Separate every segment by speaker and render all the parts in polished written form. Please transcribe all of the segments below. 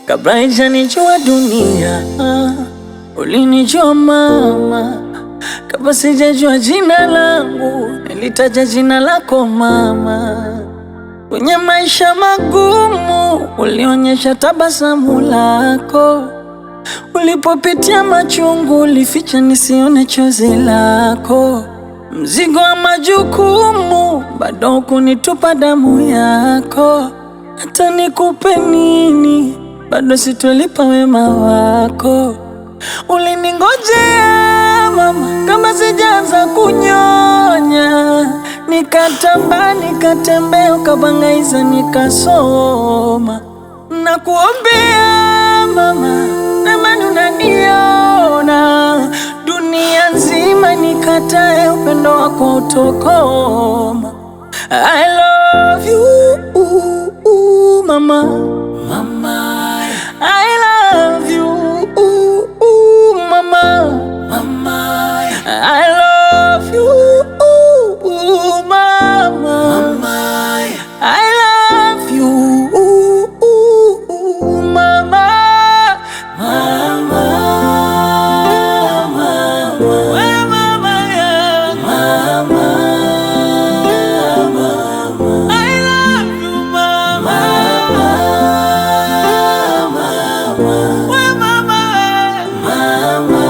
Speaker 1: kabla haijanijua dunia. Ulinijua mama, kabla sijajua jina langu, nilitaja jina lako mama. Kwenye maisha magumu, ulionyesha tabasamu lako. Ulipopitia machungu, ulificha nisione chozi lako. Mzigo wa majukumu, bado kunitupa damu yako. Hata nikupe nini, bado sitolipa wema wako. Uliningojea mama, kama sijaanza kunyonya. Nikatamba, nikatembea, ukabangaiza, nikasoma. Nakuombea mama, naimani unaniona. Dunia nzima nikatae, upendo wako utokoma. I love you, mama. Mama, I love you, mama. Mama, I love you, mama. Mama, I love you, mama. Mama, where mama ya? Mama, I love you, mama. Where mama? Mama,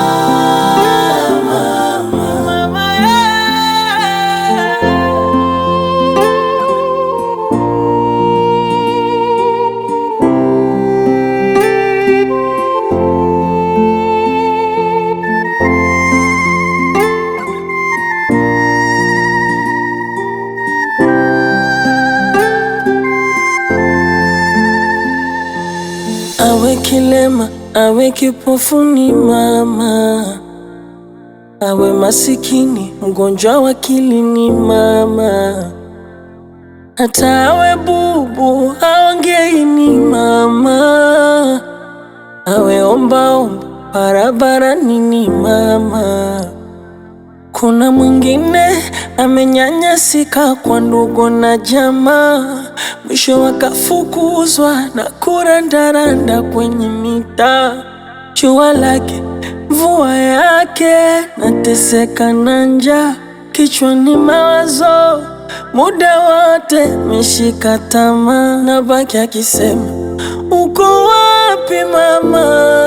Speaker 1: awe kilema, awe kipofu ni mama. Awe masikini, mgonjwa wa akili ni mama. Hata awe bubu, haongei ni mama. Awe ombaomba, barabarani ni mama. Kuna mwingine amenyanyasika kwa ndugu na jamaa, mwisho wakafukuzwa na kurandaranda kwenye mitaa. Jua lake, mvua yake, nateseka na njaa. Kichwani mawazo, muda wote meshika tamaa. Nabaki akisema, uko wapi mama?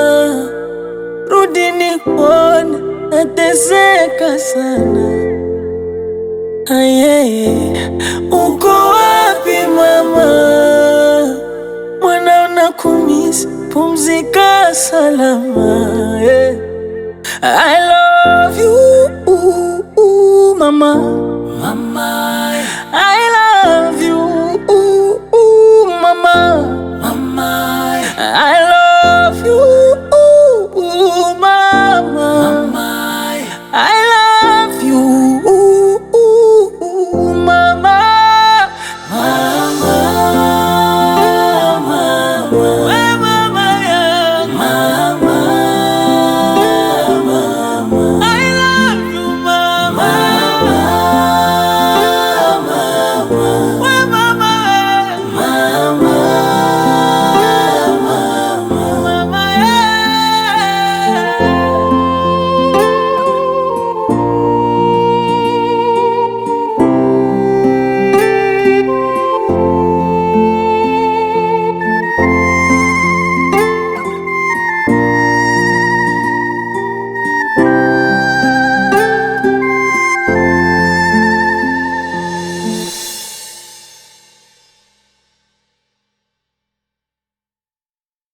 Speaker 1: Rudi nikuone, nateseka sana. Ayeye, uko wapi mama? Mwana unakumisi, pumzika salama. I love you, mama. Mama.